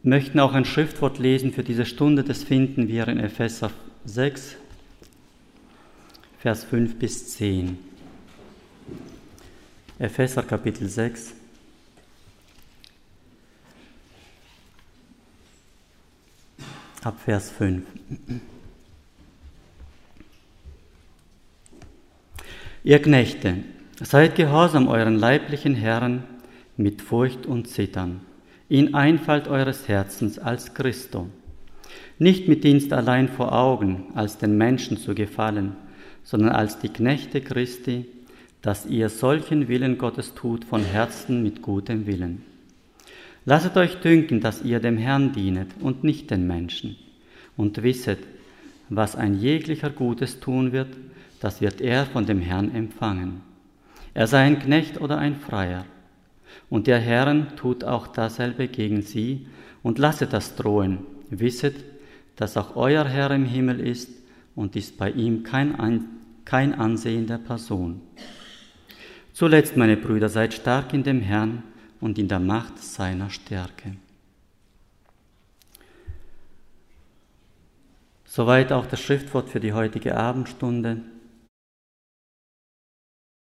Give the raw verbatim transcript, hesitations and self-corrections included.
möchten auch ein Schriftwort lesen für diese Stunde. Das finden wir in Epheser sechs, Vers fünf bis zehn. Epheser Kapitel sechs. Ab Vers fünf. Ihr Knechte, seid gehorsam euren leiblichen Herren mit Furcht und Zittern, in Einfalt eures Herzens als Christo, nicht mit Dienst allein vor Augen, als den Menschen zu gefallen, sondern als die Knechte Christi, dass ihr solchen Willen Gottes tut von Herzen mit gutem Willen. Lasset euch dünken, dass ihr dem Herrn dienet und nicht den Menschen, und wisset, was ein jeglicher Gutes tun wird, das wird er von dem Herrn empfangen. Er sei ein Knecht oder ein Freier. Und der Herr tut auch dasselbe gegen sie, und lasset das drohen. Wisset, dass auch euer Herr im Himmel ist, und ist bei ihm kein, An- kein Ansehen der Person. Zuletzt, meine Brüder, seid stark in dem Herrn und in der Macht seiner Stärke. Soweit auch das Schriftwort für die heutige Abendstunde.